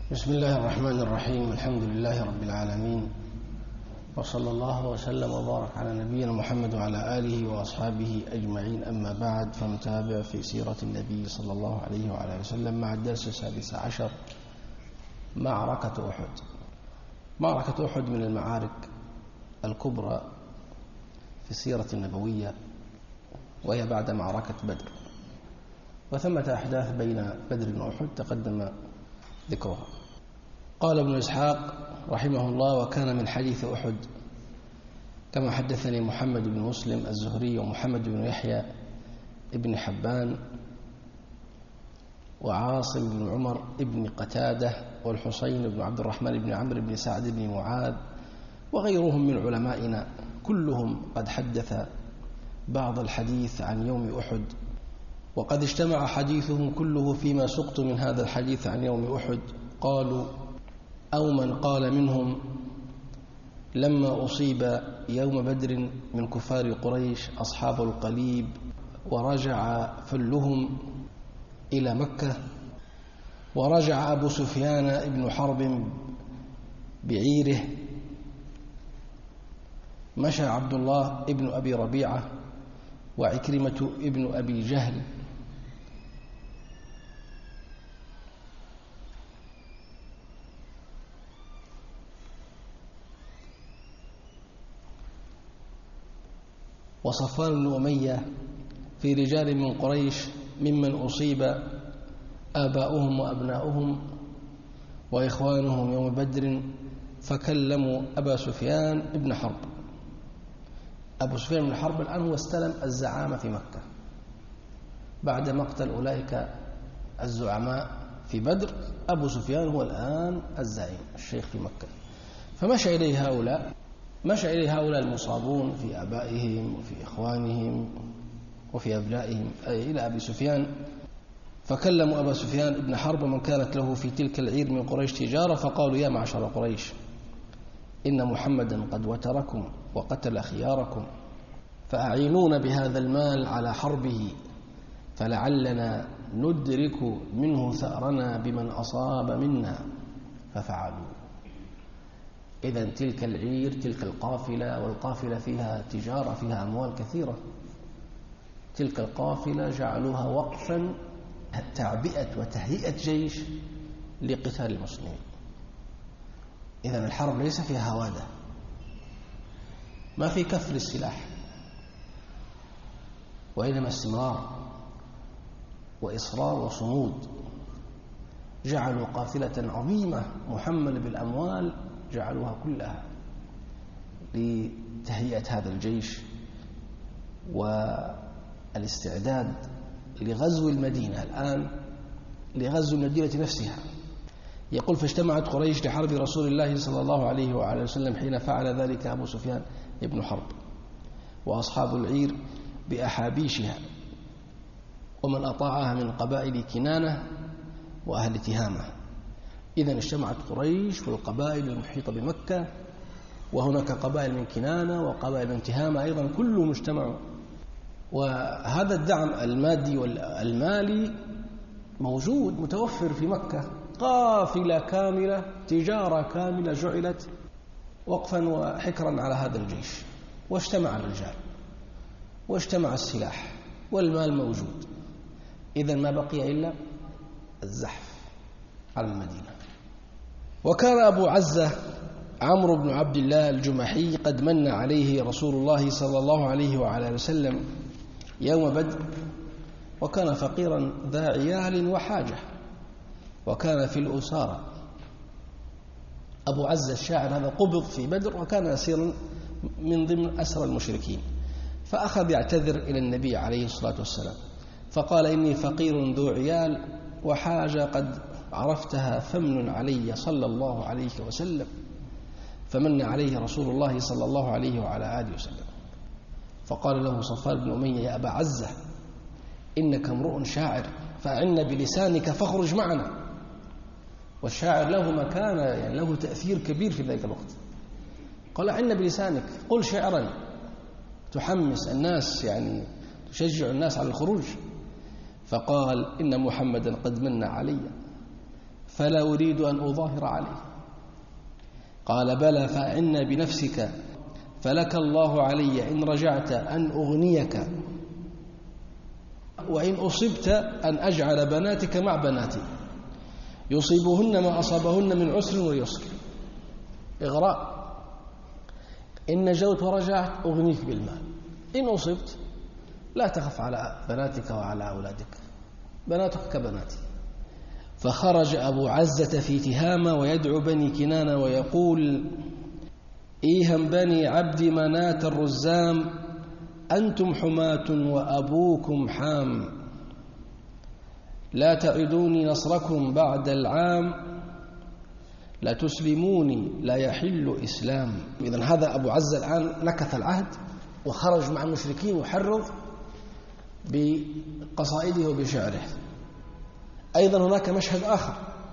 بسم الله الرحمن الرحيم. الحمد لله رب العالمين، وصلى الله وسلم وبارك على نبينا محمد وعلى آله وأصحابه أجمعين. أما بعد، فنتابع في سيرة النبي صلى الله عليه وعلى وسلم مع الدرس 16 معركة أحد. معركة أحد من المعارك الكبرى في السيرة النبوية، وهي بعد معركة بدر، وثمة أحداث بين بدر وأحد تقدم ذكرها. قال ابن إسحاق رحمه الله: وكان من حديث أحد كما حدثني محمد بن مسلم الزهري ومحمد بن يحيى ابن حبان وعاصم بن عمر ابن قتادة والحسين بن عبد الرحمن بن عمرو بن سعد بن معاذ وغيرهم من علمائنا، كلهم قد حدث بعض الحديث عن يوم أحد، وقد اجتمع حديثهم كله فيما سقط من هذا الحديث عن يوم أحد. قالوا أو من قال منهم: لما أصيب يوم بدر من كفار قريش أصحاب القليب ورجع فلهم إلى مكة، ورجع أبو سفيان بن حرب بعيره، مشى عبد الله ابن أبي ربيعة وعكرمة ابن أبي جهل وصفوان بن أمية في رجال من قريش ممن أصيب آباؤهم وأبناؤهم وإخوانهم يوم بدر، فكلموا أبا سفيان بن حرب. أبو سفيان بن حرب الآن هو استلم الزعامة في مكة بعد مقتل أولئك الزعماء في بدر. أبو سفيان هو الآن الزعيم الشيخ في مكة، فمشى إليه هؤلاء المصابون في آبائهم وفي إخوانهم وفي أبنائهم إلى أبي سفيان، فكلموا أبا سفيان بن حرب من كانت له في تلك العير من قريش تجارة، فقالوا: يا معشر قريش، إن محمدا قد وتركم وقتل خياركم، فأعينونا بهذا المال على حربه، فلعلنا ندرك منه ثأرنا بمن أصاب منا. ففعلوا. إذن تلك العير، تلك القافلة، والقافلة فيها تجارة، فيها أموال كثيرة، تلك القافلة جعلوها وقفا تعبئة وتهيئة جيش لقتال المسلمين. إذن الحرب ليس فيها هوادة، ما في كف للسلاح، وإنما استمرار وإصرار وصمود. جعلوا قافلة عظيمة محملة بالأموال، جعلوها كلها لتهيئة هذا الجيش والاستعداد لغزو المدينة. الآن لغزو المدينة نفسها. يقول: فاجتمعت قريش لحرب رسول الله صلى الله عليه وعلى وسلم حين فعل ذلك أبو سفيان ابن حرب وأصحاب العير بأحابيشها ومن أطاعها من قبائل كنانة وأهل تهامة. إذن اجتمعت قريش والقبائل المحيطة بمكة، وهناك قبائل من كنانة وقبائل من تهامة أيضا، كلهم اجتمعوا. وهذا الدعم المادي والمالي موجود متوفر في مكة. قافلة كاملة، تجارة كاملة جعلت وقفا وحكرا على هذا الجيش، واجتمع الرجال واجتمع السلاح والمال موجود. إذن ما بقي إلا الزحف على المدينة. وكان أبو عزة عمرو بن عبد الله الجمحي قد من عليه رسول الله صلى الله عليه وعلى وسلم يوم بدر، وكان فقيرا ذا عيال وحاجة، وكان في الأسارة. أبو عزة الشاعر هذا قبض في بدر، وكان أسيرا من ضمن أسرى المشركين، فأخذ يعتذر إلى النبي عليه الصلاة والسلام، فقال: إني فقير ذو عيال وحاجة قد عرفتها، فمن علي صلى الله عليه وسلم. فمن عليه رسول الله صلى الله عليه وعلى آله وسلم، فقال له صفوان بن أمية: يا أبا عزة، إنك امرؤ شاعر، فأعنا بلسانك فاخرج معنا. والشاعر له مكانة، يعني له تأثير كبير في ذلك الوقت. قال: أعنا بلسانك، قل شعرا تحمس الناس، يعني تشجع الناس على الخروج. فقال: إن محمدا قد من علي، فلا أريد أن أظاهر عليه. قال بلى فأعنا بنفسك فلك الله علي إن رجعت أن أغنيك، وإن أصبت أن أجعل بناتك مع بناتي يصيبهن ما أصابهن من عسر ويسر. إغراء. إن نجوت ورجعت أغنيك بالمال، إن أصبت لا تخف على بناتك وعلى أولادك، بناتك كبناتي. فخرج أبو عزة في تهامة ويدعو بني كنانة ويقول: إيهم بني عبد مناة الرزام، أنتم حماة وأبوكم حام، لا تعدوني نصركم بعد العام، لا تسلموني لا يحل إسلام. إذن هذا أبو عزة الآن نكث العهد وخرج مع المشركين يحرض بقصائده وبشعره. أيضا هناك مشهد آخر: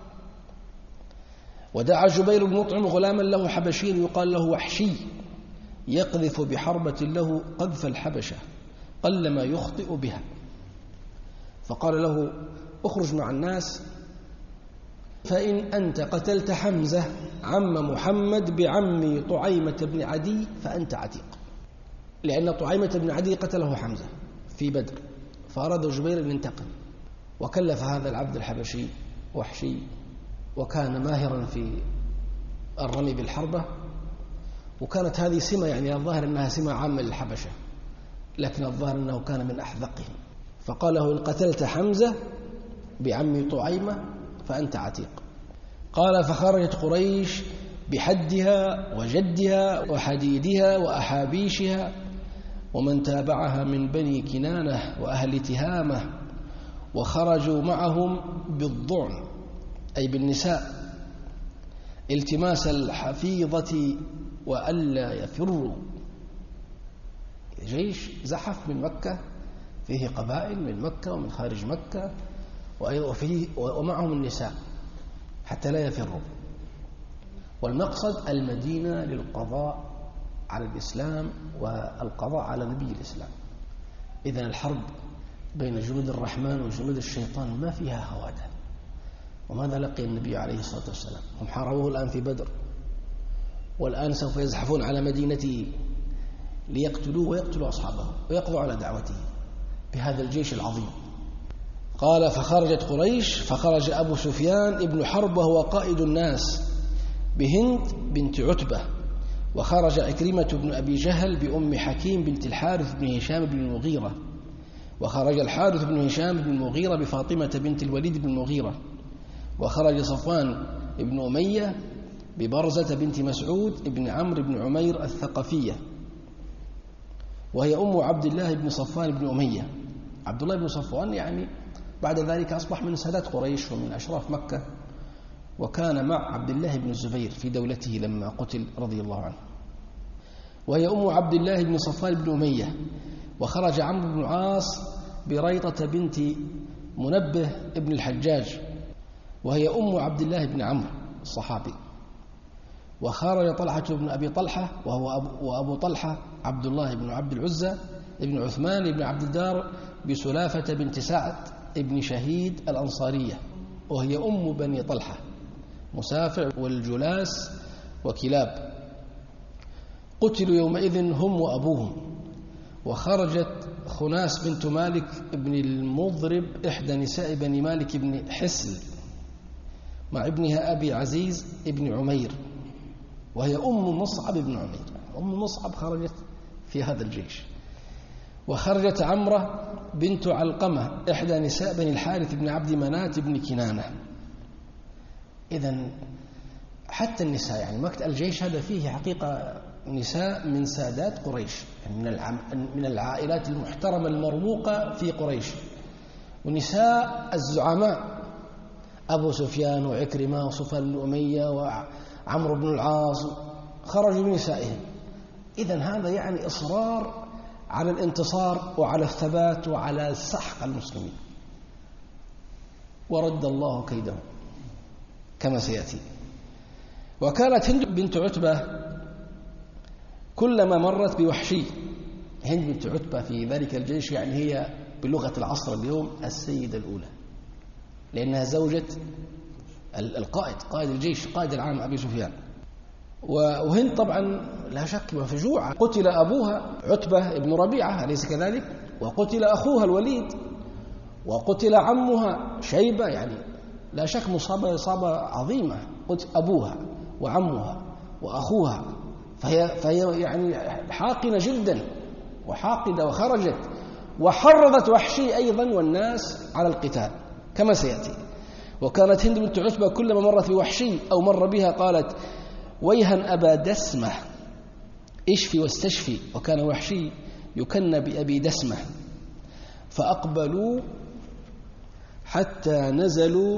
ودعا جبير بن مطعم غلاما له حبشي يقال له وحشي يقذف بحربة له قذف الحبشة قلما يخطئ بها، فقال له: اخرج مع الناس، فإن أنت قتلت حمزة عم محمد بعمي طعيمة بن عدي فأنت عتيق. لأن طعيمة بن عدي قتله حمزة في بدر، فأراد جبير أن ينتقم، وكلف هذا العبد الحبشي وحشي، وكان ماهرا في الرمي بالحربة، وكانت هذه سمة، يعني الظاهر أنها سمة عامة للحبشة، لكن الظاهر أنه كان من أحذقهم. فقال له: إن قتلت حمزة بعمي طعيمة فأنت عتيق. قال: فخرجت قريش بحدها وجدها وحديدها وأحابيشها ومن تابعها من بني كنانة وأهل تهامة، وخرجوا معهم بالضعن أي بالنساء التماس الحفيظة وألا يفروا. جيش زحف من مكة، فيه قبائل من مكة ومن خارج مكة، ومعهم النساء حتى لا يفروا. والمقصد المدينة للقضاء على الإسلام والقضاء على نبي الإسلام. إذن الحرب بين جنود الرحمن وجنود الشيطان ما فيها هوادة. وماذا لقي النبي عليه الصلاة والسلام؟ هم حاربوه الآن في بدر، والآن سوف يزحفون على مدينته ليقتلوه ويقتلوا أصحابه ويقضوا على دعوته بهذا الجيش العظيم. قال: فخرجت قريش، فخرج أبو سفيان ابن حرب وهو قائد الناس بهند بنت عتبة، وخرج عكرمة بن أبي جهل بأم حكيم بنت الحارث بن هشام بن المغيرة، وخرج الحارث بن هشام بن المغيرة بفاطمة بنت الوليد بن المغيرة، وخرج صفوان بن أمية ببرزة بنت مسعود بن عمرو بن عمير الثقفية، وهي أم عبد الله بن صفوان بن أمية. عبد الله بن صفوان يعني بعد ذلك أصبح من سادات قريش ومن أشراف مكة، وكان مع عبد الله بن الزبير في دولته لما قتل رضي الله عنه. وهي أم عبد الله بن صفوان بن أمية. وخرج عمرو بن العاص بريطة بنت منبه ابن الحجاج، وهي أم عبد الله بن عمرو الصحابي. وخرج طلحة بن أبي طلحة وأبو طلحة عبد الله بن عبد العزة ابن عثمان بن عبد الدار بسلافة بنت سعد ابن شهيد الأنصارية، وهي أم بني طلحة مسافع والجلاس وكلاب. قتلوا يومئذ هم وأبوهم. وخرجت خناس بنت مالك بن المضرب إحدى نساء بني مالك بن حسل مع ابنها أبي عزيز ابن عمير، وهي أم مصعب بن عمير. أم مصعب خرجت في هذا الجيش. وخرجت عمرة بنت علقمة إحدى نساء بني الحارث بن عبد منات بن كنانة. إذن حتى النساء، يعني وقت الجيش هذا فيه حقيقة نساء من سادات قريش، من العائلات المحترمة المرموقة في قريش، ونساء الزعماء أبو سفيان وعكرمة وصفوان بن أمية وعمرو بن العاص خرجوا بنسائهم. إذن هذا يعني إصرار على الانتصار وعلى الثبات وعلى سحق المسلمين. ورد الله كيدهم كما سيأتي. وكانت هند بنت عتبة كلما مرت بوحشي، هند بنت عتبة في ذلك الجيش يعني هي بلغة العصر اليوم السيدة الأولى، لأنها زوجة قائد الجيش، قائد العام أبي سفيان. وهند طبعا لا شك مفجوعة، قتل أبوها عتبة بن ربيعة أليس كذلك؟ وقتل أخوها الوليد، وقتل عمها شيبة، يعني لا شك إصابة عظيمة، قتل أبوها وعمها وأخوها، فهي يعني حاقنة جدا وحاقدة، وخرجت وحرضت وحشي أيضا والناس على القتال كما سيأتي. وكانت هند بنت عتبة كلما مرت بوحشي أو مر بها قالت: ويها أبا دسمة اشفي واستشفي. وكان وحشي يكنى بأبي دسمة. فأقبلوا حتى نزلوا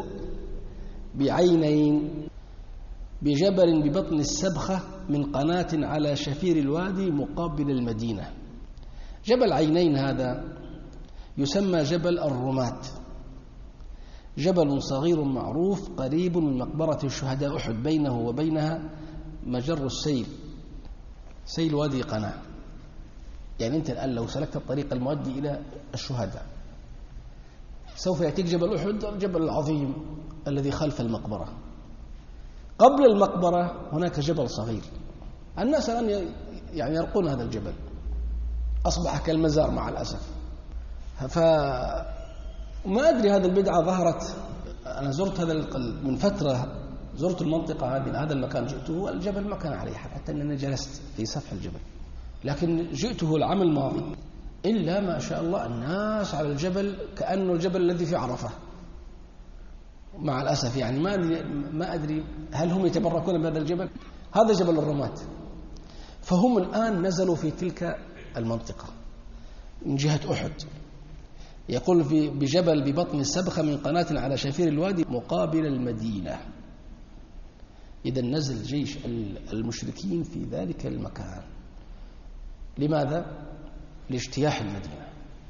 بعينين بجبل ببطن السبخة من قناة على شفير الوادي مقابل المدينة. جبل عينين هذا يسمى جبل الرمات، جبل صغير معروف قريب من مقبرة الشهداء أحد، بينه وبينها مجر السيل، سيل وادي قناة. يعني أنت الآن لو سلكت الطريق المؤدي إلى الشهداء سوف يأتيك جبل أحد، الجبل العظيم الذي خلف المقبرة. قبل المقبرة هناك جبل صغير، الناس الآن يعني يرقون هذا الجبل، أصبح كالمزار مع الأسف. فما أدري هذه البدعة ظهرت، أنا زرت من فترة، زرت المنطقة هذه، هذا المكان جئته الجبل ما كان عليه حتى أنني جلست في سفح الجبل، لكن جئته العام الماضي إلا ما شاء الله الناس على الجبل كأنه الجبل الذي في عرفة مع الأسف. يعني ما أدري هل هم يتبركون بهذا الجبل؟ هذا جبل الرمات. فهم الآن نزلوا في تلك المنطقة من جهة أحد. يقول بجبل ببطن السبخة من قناة على شفير الوادي مقابل المدينة. إذا نزل جيش المشركين في ذلك المكان. لماذا؟ لاجتياح المدينة.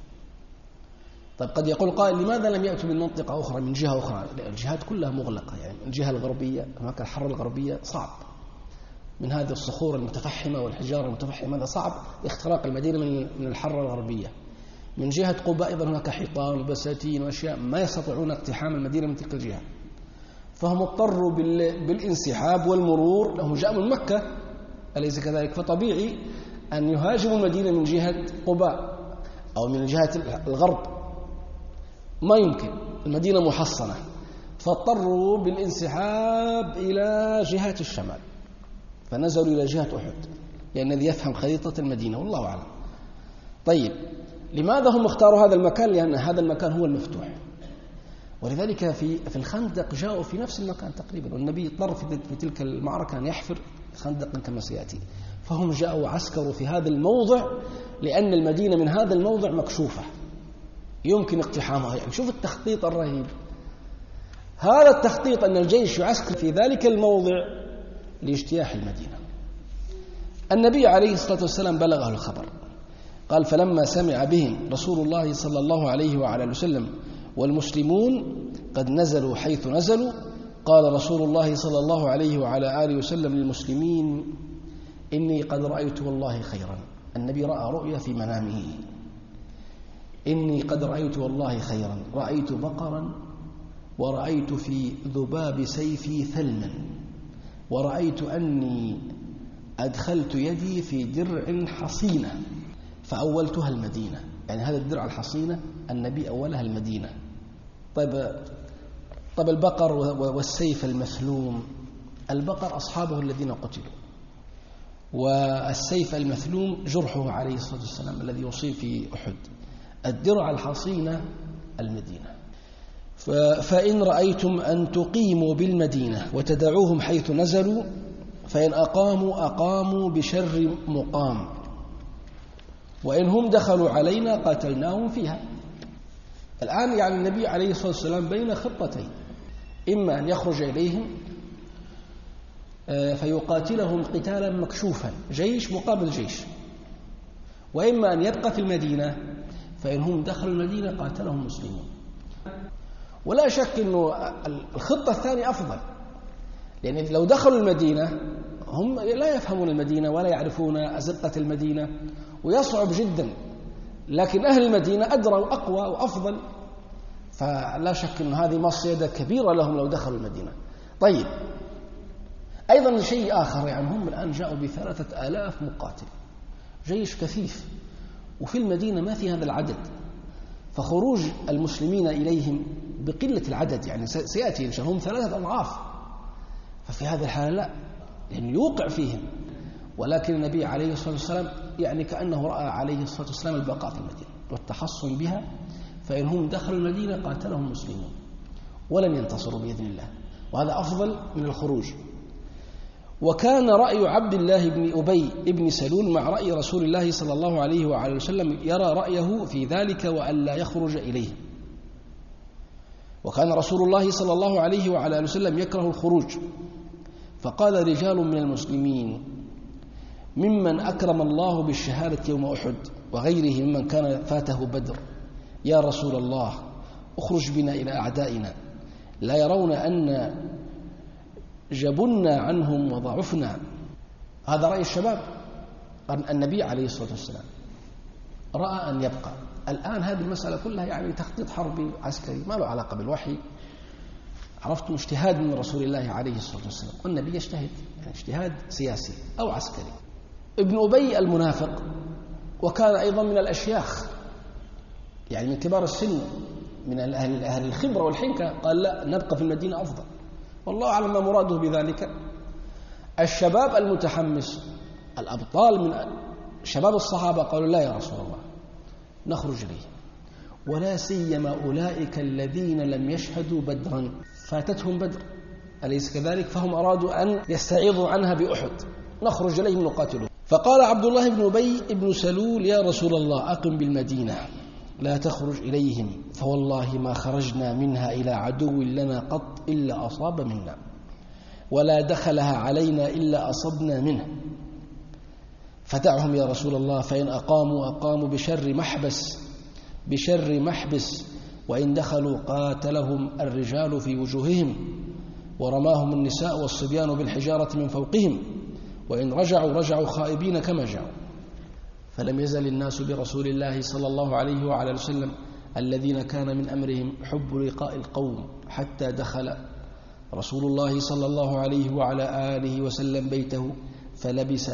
طيب قد يقول قائل: لماذا لم يأتوا من منطقة أخرى، من جهة أخرى؟ الجهات كلها مغلقة، يعني الجهة الغربية هناك الحر الغربية صعب، من هذه الصخور المتفحمة والحجارة المتفحمة، هذا صعب اختراق المدينة من الحر الغربية. من جهة قباء أيضا هناك حيطان وبساتين وأشياء ما يستطيعون اقتحام المدينة من تلك الجهة، فهم اضطروا بالانسحاب والمرور. لهم جاءوا من مكة أليس كذلك؟ فطبيعي أن يهاجموا المدينة من جهة قباء أو من جهة الغرب، ما يمكن، المدينة محصنة، فاضطروا بالانسحاب إلى جهة الشمال، فنزلوا إلى جهة أحد، لأن الذي يفهم خريطة المدينة والله أعلم. طيب لماذا هم اختاروا هذا المكان؟ لأن هذا المكان هو المفتوح، ولذلك في الخندق جاءوا في نفس المكان تقريبا، والنبي اضطر في تلك المعركة أن يحفر خندقا كما سيأتي. فهم جاءوا عسكروا في هذا الموضع لأن المدينة من هذا الموضع مكشوفة يمكن اقتحامها. يعني شوف التخطيط الرهيب، هذا التخطيط أن الجيش يعسكر في ذلك الموضع لاجتياح المدينة. النبي عليه الصلاة والسلام بلغه الخبر، قال: فلما سمع بهم رسول الله صلى الله عليه وعلى وسلم والمسلمون قد نزلوا حيث نزلوا، قال رسول الله صلى الله عليه وعلى آله وسلم للمسلمين: إني قد رأيت والله خيرا. النبي رأى رؤيا في منامه: إني قد رأيت والله خيرا، رأيت بقرا، ورأيت في ذباب سيفي ثلما، ورأيت أني أدخلت يدي في درع حصينة فأولتها المدينة. يعني هذا الدرع الحصينة النبي أولها المدينة. طيب البقر والسيف المثلوم، البقر أصحابه الذين قتلوا، والسيف المثلوم جرحه عليه الصلاة والسلام الذي يصيب في أحد، الدرع الحصينة المدينة. فإن رأيتم أن تقيموا بالمدينة وتدعوهم حيث نزلوا، فإن أقاموا بشر مقام، وإن هم دخلوا علينا قاتلناهم فيها. الآن يعني النبي عليه الصلاة والسلام بين خطتين: إما أن يخرج إليهم فيقاتلهم قتالا مكشوفا، جيش مقابل جيش، وإما أن يبقى في المدينة، فإن هم دخلوا المدينة قاتلهم المسلمون. ولا شك أنه الخطة الثانية أفضل، لأن لو دخلوا المدينة هم لا يفهمون المدينة ولا يعرفون أزقة المدينة ويصعب جدا، لكن أهل المدينة أدرى وأقوى وأفضل، فلا شك أن هذه مصيدة كبيرة لهم لو دخلوا المدينة. طيب، أيضا شيء آخر، يعني هم الآن جاءوا ب3000 مقاتل، جيش كثيف، وفي المدينة ما في هذا العدد، فخروج المسلمين إليهم بقلة العدد، يعني سيأتي إن شاء الله هم 3 أضعاف، ففي هذه الحالة لا، يعني يوقع فيهم. ولكن النبي عليه الصلاة والسلام يعني كأنه رأى عليه الصلاة والسلام البقاء في المدينة والتحصن بها، فإن هم دخلوا المدينة قاتلهم المسلمون ولم ينتصروا بإذن الله، وهذا أفضل من الخروج. وكان رأي عبد الله بن أبي بن سلول مع رأي رسول الله صلى الله عليه وعلى وسلم، يرى رأيه في ذلك وأن لا يخرج إليه. وكان رسول الله صلى الله عليه وعلى وسلم يكره الخروج، فقال رجال من المسلمين ممن أكرم الله بالشهادة يوم أحد وغيره ممن كان فاته بدر: يا رسول الله اخرج بنا إلى أعدائنا، لا يرون أن جبنا عنهم وضعفنا. هذا رأي الشباب. النبي عليه الصلاة والسلام رأى أن يبقى. الآن هذه المسألة كلها يعني تخطيط حربي عسكري، ما له علاقة بالوحي، عرفتم، اجتهاد من رسول الله عليه الصلاة والسلام، والنبي يجتهد، يعني اجتهاد سياسي أو عسكري. ابن أبي المنافق، وكان أيضا من الأشياخ، يعني من كبار السن، من أهل الخبرة والحنكة، قال لا، نبقى في المدينة أفضل. والله أعلم ما مراده بذلك. الشباب المتحمس، الأبطال من شباب الصحابة، قالوا لا يا رسول الله نخرج إليه، ولا سيما أولئك الذين لم يشهدوا بدرا، فاتتهم بدر أليس كذلك؟ فهم أرادوا أن يستعيضوا عنها بأحد، نخرج إليهم نقاتلهم. فقال عبد الله بن أبي بن سلول: يا رسول الله أقم بالمدينة لا تخرج إليهم، فوالله ما خرجنا منها إلى عدو لنا قط إلا أصاب منا، ولا دخلها علينا إلا أصبنا منه، فدعهم يا رسول الله، فإن أقاموا بشر محبس، وإن دخلوا قاتلهم الرجال في وجوههم، ورماهم النساء والصبيان بالحجارة من فوقهم، وإن رجعوا خائبين كما جاءوا. فلم يزل الناس برسول الله صلى الله عليه وعلى وسلم الذين كان من أمرهم حب لقاء القوم، حتى دخل رسول الله صلى الله عليه وعلى آله وسلم بيته فلبس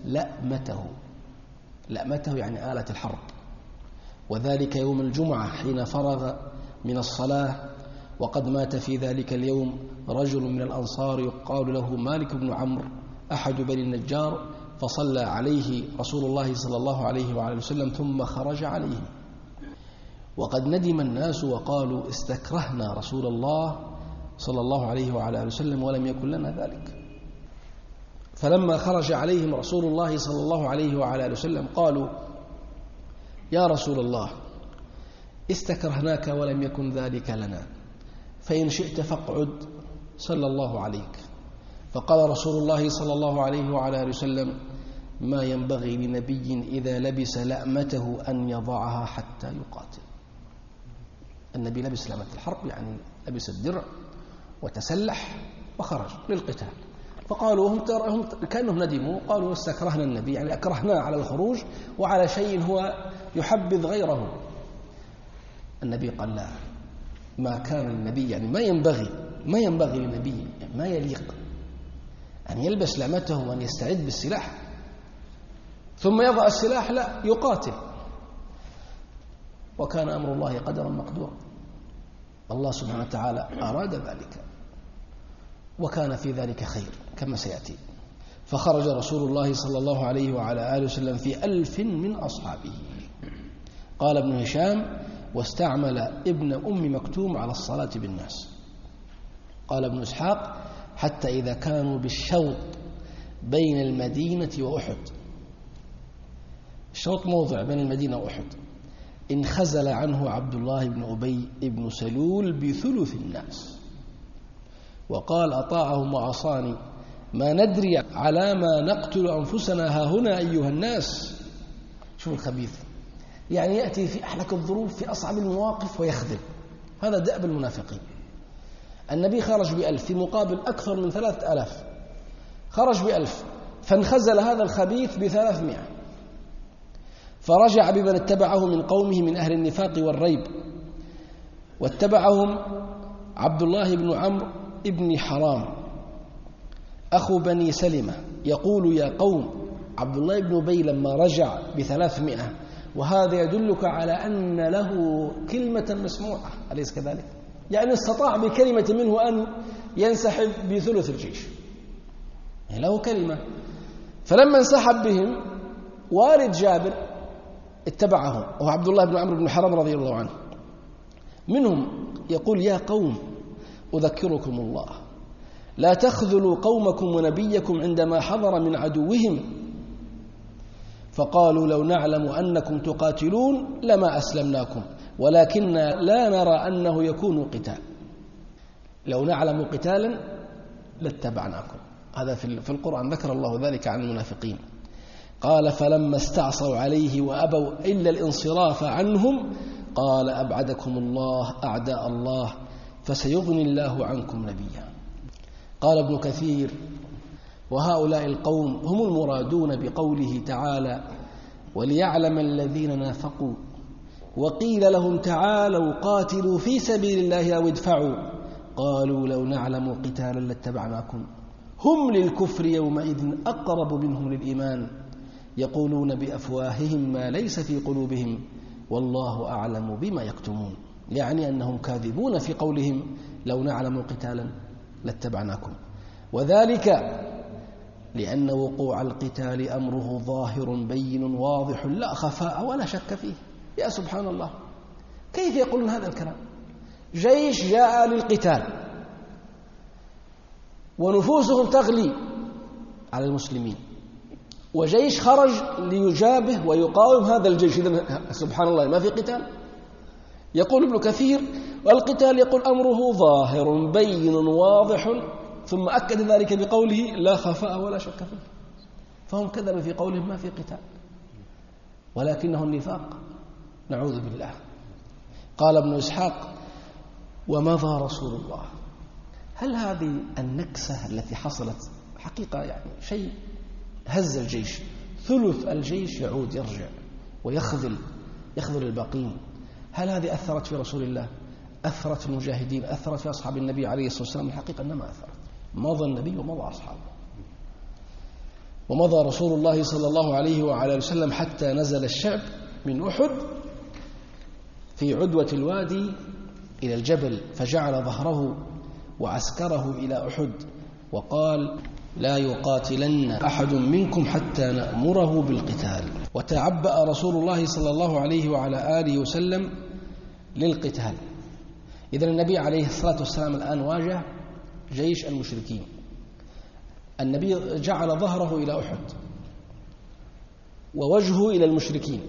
لأمته يعني آلة الحرب، وذلك يوم الجمعة حين فرغ من الصلاة. وقد مات في ذلك اليوم رجل من الأنصار يقال له مالك بن عمرو أحد بني النجار، فصلى عليه رسول الله صلى الله عليه وعلى وسلم ثم خرج عليه. وقد ندم الناس وقالوا: استكرهنا رسول الله صلى الله عليه وعلى وسلم ولم يكن لنا ذلك. فلما خرج عليهم رسول الله صلى الله عليه وعلى وسلم قالوا: يا رسول الله استكرهناك ولم يكن ذلك لنا، فإن شئت فاقعد صلى الله عليك. فقال رسول الله صلى الله عليه وعلى وسلم: ما ينبغي لنبي إذا لبس لأمته أن يضعها حتى يقاتل. النبي لبس لأمة الحرب، يعني لبس الدرع وتسلح وخرج للقتال. فقالوا هم كأنهم ندموا، قالوا: استكرهنا النبي، يعني أكرهنا على الخروج وعلى شيء هو يحبذ غيره. النبي قال: لا، ما كان النبي، يعني ما ينبغي للنبي، يعني ما يليق أن يلبس لأمته وأن يستعد بالسلاح ثم يضع السلاح، لا، يقاتل. وكان أمر الله قدرا مقدورا، الله سبحانه وتعالى أراد ذلك، وكان في ذلك خير كما سيأتي. فخرج رسول الله صلى الله عليه وعلى آله وسلم في 1000 من أصحابه. قال ابن هشام: واستعمل ابن أم مكتوم على الصلاة بالناس. قال ابن إسحاق: حتى إذا كانوا بالشوط بين المدينة وأحد، الشوط موضع بين المدينة وأحد، انخزل عنه عبد الله بن أبي بن سلول بثلث الناس، وقال: أطاعهم وعصاني، ما ندري على ما نقتل أنفسنا هاهنا أيها الناس. شوف الخبيث، يعني يأتي في أحلك الظروف في أصعب المواقف ويخذل. هذا دأب المنافقين. النبي خرج ب1000 في مقابل أكثر من 3000، خرج ب1000 فانخزل هذا الخبيث ب300، فرجع بمن اتبعه من قومه من أهل النفاق والريب، واتبعهم عبد الله بن عمرو ابن حرام أخو بني سلمة يقول يا قوم، عبد الله بن أبي لما رجع ب300، وهذا يدلك على أن له كلمة مسموعة، أليس كذلك؟ يعني استطاع بكلمة منه أن ينسحب بثلث الجيش، يعني له كلمة. فلما انسحب بهم والد جابر اتبعهم، وهو عبد الله بن عمرو بن حرام رضي الله عنه. منهم يقول يا قوم أذكركم الله، لا تخذلوا قومكم ونبيكم عندما حضر من عدوهم، فقالوا لو نعلم أنكم تقاتلون لما أسلمناكم ولكن لا نرى أنه يكون قتال، لو نعلم قتالا لاتبعناكم. هذا في القرآن ذكر الله ذلك عن المنافقين. قال فلما استعصوا عليه وأبوا إلا الانصراف عنهم قال أبعدكم الله أعداء الله فسيغني الله عنكم نبيا. قال ابن كثير وهؤلاء القوم هم المرادون بقوله تعالى وليعلم الذين نافقوا وقيل لهم تعالوا قاتلوا في سبيل الله أو ادفعوا قالوا لو نعلم قتالا لاتبعناكم هم للكفر يومئذ أقرب منهم للإيمان يقولون بأفواههم ما ليس في قلوبهم والله أعلم بما يكتمون، يعني أنهم كاذبون في قولهم لو نعلم قتالا لاتبعناكم، وذلك لأن وقوع القتال أمره ظاهر بين واضح لا خفاء ولا شك فيه. يا سبحان الله، كيف يقولون هذا الكلام؟ جيش جاء للقتال ونفوسهم تغلي على المسلمين، وجيش خرج ليجابه ويقاوم هذا الجيش، سبحان الله ما في قتال. يقول ابن كثير والقتال يقول أمره ظاهر بين واضح، ثم أكد ذلك بقوله لا خفاء ولا شك فيه. فهم كذبوا في قولهم ما في قتال، ولكنه النفاق، نعوذ بالله. قال ابن إسحاق ومضى رسول الله. هل هذه النكسة التي حصلت حقيقة يعني شيء هز الجيش، ثلث الجيش يعود يرجع ويخذل الباقين، هل هذه أثرت في رسول الله؟ أثرت في المجاهدين؟ أثرت في أصحاب النبي عليه الصلاة والسلام؟ الحقيقة أنها ما أثرت. مضى النبي ومضى أصحابه، ومضى رسول الله صلى الله عليه وعلى وسلم حتى نزل الشعب من أحد في عدوة الوادي إلى الجبل، فجعل ظهره وعسكره إلى أحد وقال لا يقاتلن أحد منكم حتى نأمره بالقتال. وتعبأ رسول الله صلى الله عليه وعلى آله وسلم للقتال. إذن النبي عليه الصلاة والسلام الآن واجه جيش المشركين. النبي جعل ظهره إلى أحد ووجهه إلى المشركين،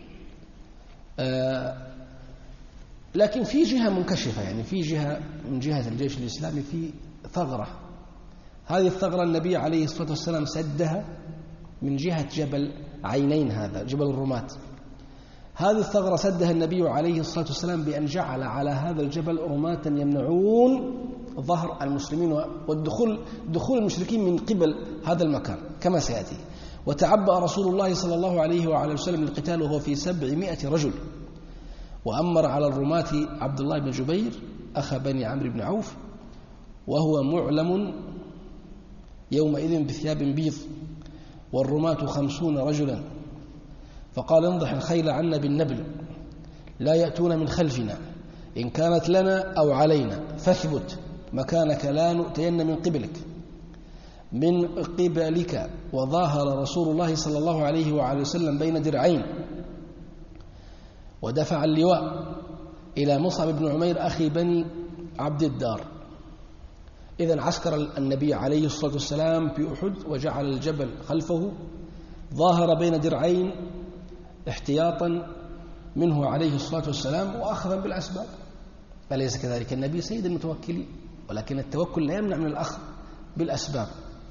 لكن في جهة منكشفة، يعني في جهة من جهة الجيش الإسلامي في ثغرة. هذه الثغرة النبي عليه الصلاة والسلام سدها من جهة جبل عينين، هذا جبل الرماة. هذه الثغرة سدها النبي عليه الصلاة والسلام بأن جعل على هذا الجبل رماة يمنعون ظهر المسلمين ودخول المشركين من قبل هذا المكان كما سيأتي. وتعبأ رسول الله صلى الله عليه وعلى وسلم للقتال وهو في 700 رجل، وأمر على الرماة عبد الله بن جبير أخا بني عمرو بن عوف، وهو معلم يومئذ بثياب بيض، والرماة 50 رجلا. فقال انضح الخيل عنا بالنبل لا يأتون من خلفنا، إن كانت لنا أو علينا فاثبت مكانك لا نؤتين من قبلك. وظاهر رسول الله صلى الله عليه وعلى وسلم بين درعين، ودفع اللواء إلى مصعب بن عمير أخي بني عبد الدار. إذن عسكر النبي عليه الصلاة والسلام في أحد وجعل الجبل خلفه، ظاهر بين درعين احتياطا منه عليه الصلاة والسلام وأخذا بالأسباب. أليس كذلك؟ النبي سيد المتوكلين، ولكن التوكل لا يمنع من الأخذ بالأسباب.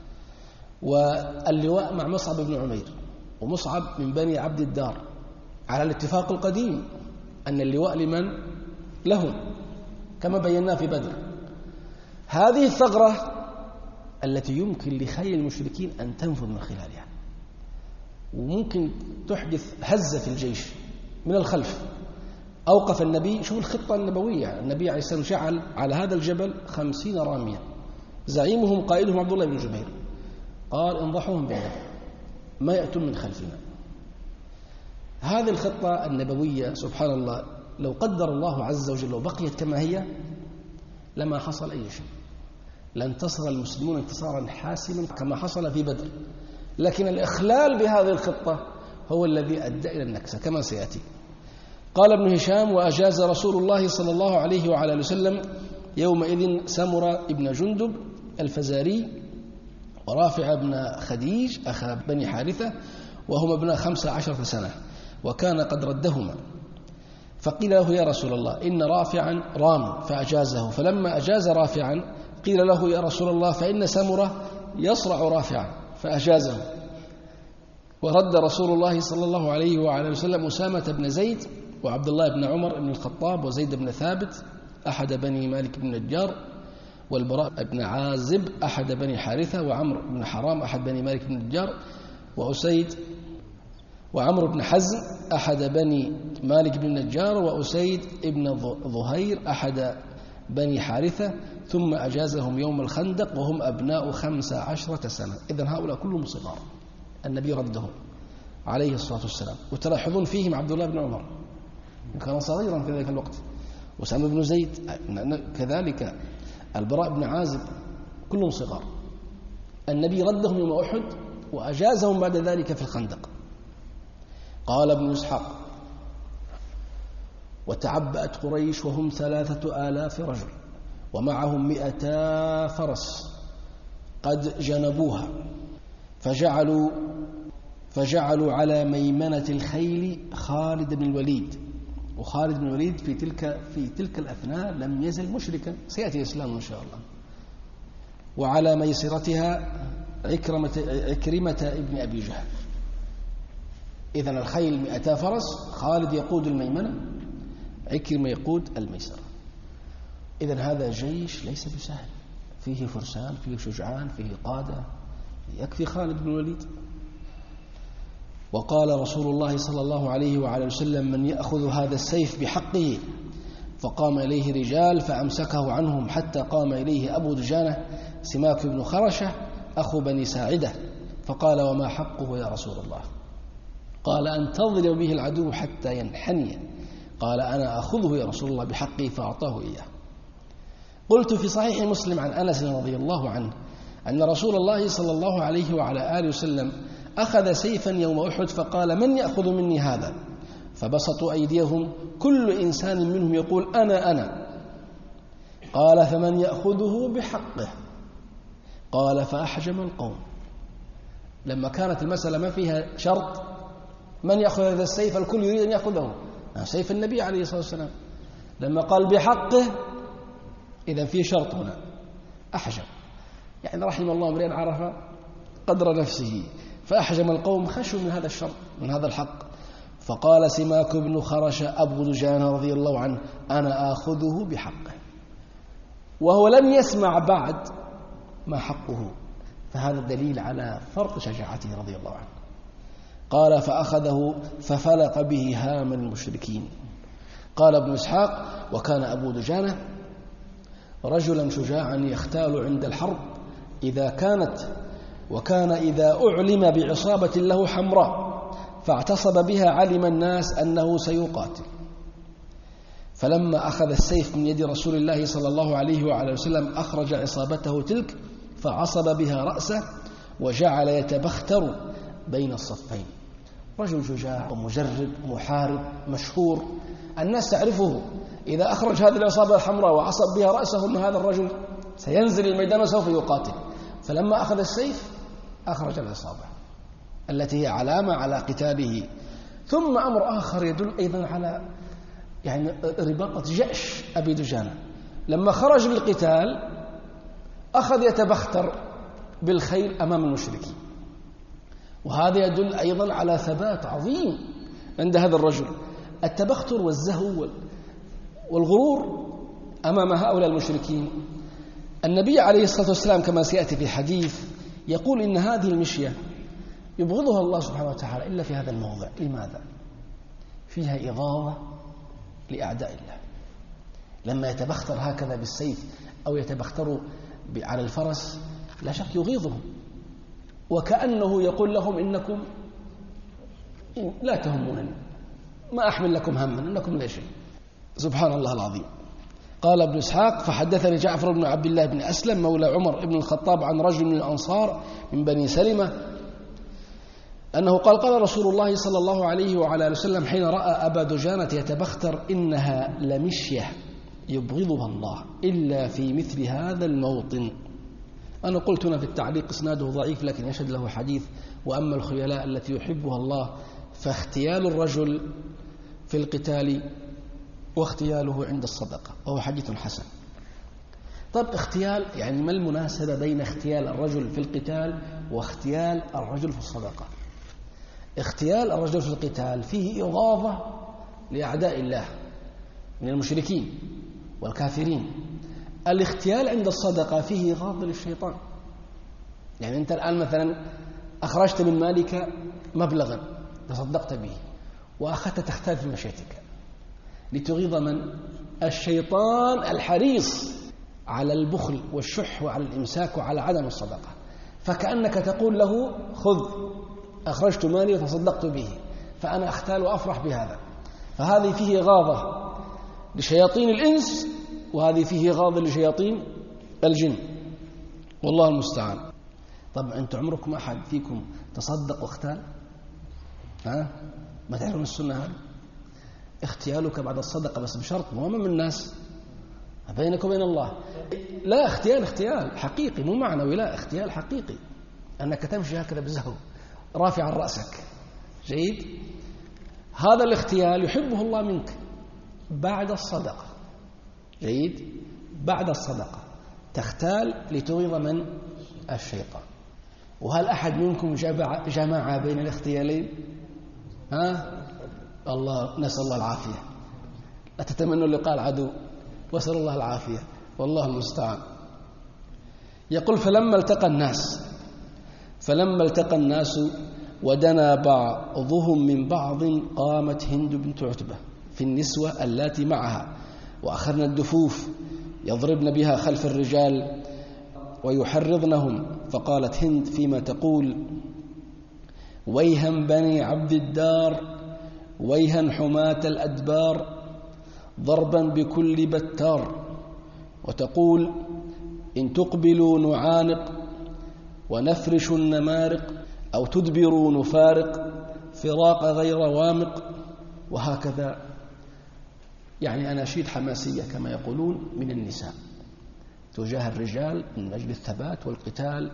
واللواء مع مصعب بن عمير، ومصعب من بني عبد الدار، على الاتفاق القديم أن اللواء لمن؟ لهم، كما بيناه في بدر. هذه الثغرة التي يمكن لخيل المشركين أن تنفذ من خلالها، وممكن تحدث هزة في الجيش من الخلف. أوقف النبي، شوف الخطة النبوية، النبي عليه السلام جعل على هذا الجبل 50 راميا، زعيمهم قائدهم عبد الله بن جبير، قال انضحوهم بالنبي ما يأتون من خلفنا. هذه الخطة النبوية سبحان الله لو قدر الله عز وجل لو بقيت كما هي لما حصل أي شيء، لانتصر المسلمون انتصارا حاسما كما حصل في بدر، لكن الإخلال بهذه الخطة هو الذي أدى إلى النكسة كما سيأتي. قال ابن هشام: وأجاز رسول الله صلى الله عليه وعلى آله وسلم يومئذ سمرة ابن جندب الفزاري ورافع بن خديج أخا بني حارثة، وهما ابن 15 سنة، وكان قد ردهما. فقيل له: يا رسول الله إن رافعا رام، فأجازه. فلما أجاز رافعا قيل له: يا رسول الله فإن سمرة يصرع رافعا، فأجازه. ورد رسول الله صلى الله عليه وعلى وسلم أسامة بن زيد وعبد الله بن عمر بن الخطاب وزيد بن ثابت أحد بني مالك بن النجار، والبراء بن عازب أحد بني حارثة، وعمر بن حرام أحد بني مالك بن النجار، وأسيد وعمر بن حزم أحد بني مالك بن النجار، وأسيد بن ظهير أحد بني حارثة، ثم أجازهم يوم الخندق وهم أبناء 15 سنة. إذن هؤلاء كلهم صغار، النبي ردهم عليه الصلاة والسلام. وتلاحظون فيهم عبد الله بن عمر كان صغيرا في ذلك الوقت، وسام بن زيد كذلك، البراء بن عازب، كلهم صغار. النبي ردهم يوم أحد وأجازهم بعد ذلك في الخندق. قال ابن إسحاق: وتعبأت قريش وهم 3000 رجل ومعهم 200 فرس قد جنبوها، فجعلوا على ميمنة الخيل خالد بن الوليد. وخالد بن الوليد في تلك الأثناء لم يزل مشركا، سيأتي الإسلام إن شاء الله. وعلى ميسرتها عكرمة ابن أبي جهل. إذن الخيل 200 فرس، خالد يقود الميمنة، عكرمة يقود الميسرة. إذن هذا جيش ليس بسهل، فيه فرسان، فيه شجعان، فيه قادة، يكفي خالد بن الوليد. وقال رسول الله صلى الله عليه وعلى وسلم: من يأخذ هذا السيف بحقه؟ فقام إليه رجال فأمسكه عنهم حتى قام إليه أبو دجانة سماك بن خرشة أخو بني ساعدة، فقال: وما حقه يا رسول الله؟ قال: أن تضرب به العدو حتى ينحني. قال: أنا أخذه يا رسول الله بحقه، فأعطاه إياه. قلت: في صحيح مسلم عن أنس رضي الله عنه أن رسول الله صلى الله عليه وعلى آله وسلم أخذ سيفا يوم أحد فقال: من يأخذ مني هذا؟ فبسطوا أيديهم، كل إنسان منهم يقول: أنا. قال: فمن يأخذه بحقه؟ قال: فأحجم القوم. لما كانت المسألة ما فيها شرط من يأخذ هذا السيف، الكل يريد أن يأخذه، سيف النبي عليه الصلاة والسلام. لما قال بحقه إذا في شرط هنا، أحجم، يعني رحم الله امرئ عرف قدر نفسه. فأحجم القوم خشوا من هذا الشرط، من هذا الحق. فقال سماك بن خرشة أبو دجانة رضي الله عنه: أنا آخذه بحقه، وهو لم يسمع بعد ما حقه، فهذا دليل على فرط شجاعته رضي الله عنه. قال: فأخذه ففلق به هام المشركين. قال ابن إسحاق: وكان أبو دجانة رجلا شجاعا يختال عند الحرب وكان إذا أعلم بعصابة له حمراء فاعتصب بها علم الناس أنه سيقاتل. فلما أخذ السيف من يد رسول الله صلى الله عليه وعلى وسلم أخرج عصابته تلك فعصب بها رأسه وجعل يتبختر بين الصفين. رجل شجاع ومجرد محارب مشهور، الناس تعرفه. إذا أخرج هذه العصابة الحمراء وعصب بها رأسه أن هذا الرجل سينزل الميدان وسوف يقاتل. فلما أخذ السيف أخرج العصابة التي هي علامة على قتاله. ثم أمر آخر يدل أيضا على رباطة جأش أبي دجانة، لما خرج للقتال أخذ يتبختر بالخيل أمام المشركين، وهذا يدل أيضا على ثبات عظيم عند هذا الرجل. التبختر والزهو والغرور أمام هؤلاء المشركين. النبي عليه الصلاة والسلام كما سيأتي في الحديث يقول إن هذه المشية يبغضها الله سبحانه وتعالى إلا في هذا الموضع. لماذا؟ فيها إغاظة لأعداء الله. لما يتبختر هكذا بالسيف أو يتبختر على الفرس لا شك يغيظهم، وكأنه يقول لهم إنكم لا تهمونني، ما أحمل لكم هما، إنكم لا شيء. سبحان الله العظيم. قال ابن إسحاق: فحدثني جعفر بن عبد الله بن أسلم مولى عمر بن الخطاب عن رجل من الأنصار من بني سلمة أنه قال: قال رسول الله صلى الله عليه وعلى آله وسلم حين رأى أبا دجانة يتبختر: إنها لمشية يبغضها الله إلا في مثل هذا الموطن. أنا قلت هنا في التعليق إسناده ضعيف لكن يشهد له حديث: وأما الخيلاء التي يحبها الله فاختيال الرجل في القتال واختياله عند الصدقة، وهو حديث حسن. طب اختيال يعني ما المناسبة بين اختيال الرجل في القتال واختيال الرجل في الصدقة؟ اختيال الرجل في القتال فيه إغاظة لأعداء الله من المشركين والكافرين. الاختيال عند الصدقة فيه إغاظة للشيطان. يعني أنت الآن مثلا أخرجت من مالك مبلغا تصدقت به وأخذت تختال في مشيتك لتغيظ من؟ الشيطان الحريص على البخل والشح وعلى الإمساك وعلى عدم الصدقة. فكأنك تقول له: خذ، أخرجت مالي وتصدقت به، فأنا أختال وأفرح بهذا. فهذه فيه غاضة لشياطين الإنس، وهذه فيه غاضة لشياطين الجن، والله المستعان. طب أنت عمركم أحد فيكم تصدق واختال؟ ما تعلمون السنة هذه؟ اختيالك بعد الصدقة بس بشرط مو من الناس، بينك وبين الله. لا، اختيال حقيقي مو معنوي، لا، اختيال حقيقي، أنك تمشي هكذا بزهو رافعا رأسك. جيد. هذا الاختيال يحبه الله منك بعد الصدقة. جيد. بعد الصدقة تختال لتغيظ من؟ الشيطان. وهل أحد منكم جمع بين الاختيالين؟ الله، نسأل الله العافية. لا تتمنوا لقاء العدو، واسأل الله العافية، والله المستعان. يقول: فلما التقى الناس ودنا بعضهم من بعض قامت هند بنت عتبة في النسوة اللاتي معها وأخذن الدفوف يضربن بها خلف الرجال ويحرضنهم، فقالت هند فيما تقول: ويها بني عبد الدار، ويها حماة الأدبار، ضربا بكل بتار. وتقول: إن تقبلوا نعانق ونفرش النمارق، أو تدبروا نفارق فراق غير وامق. وهكذا يعني أناشيد حماسية كما يقولون من النساء تجاه الرجال من أجل الثبات والقتال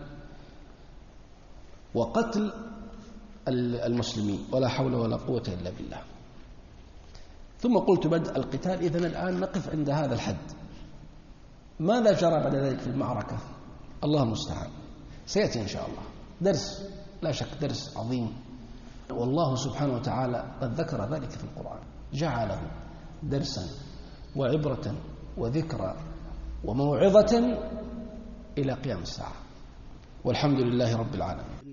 وقتل المسلمين، ولا حول ولا قوة إلا بالله. ثم قلت: بدء القتال. إذن الآن نقف عند هذا الحد. ماذا جرى بعد ذلك في المعركة؟ الله المستعان، سيأتي إن شاء الله درس، لا شك درس عظيم، والله سبحانه وتعالى قد ذكر ذلك في القرآن، جعله درسا وعبرة وذكرى وموعظة إلى قيام الساعة. والحمد لله رب العالمين.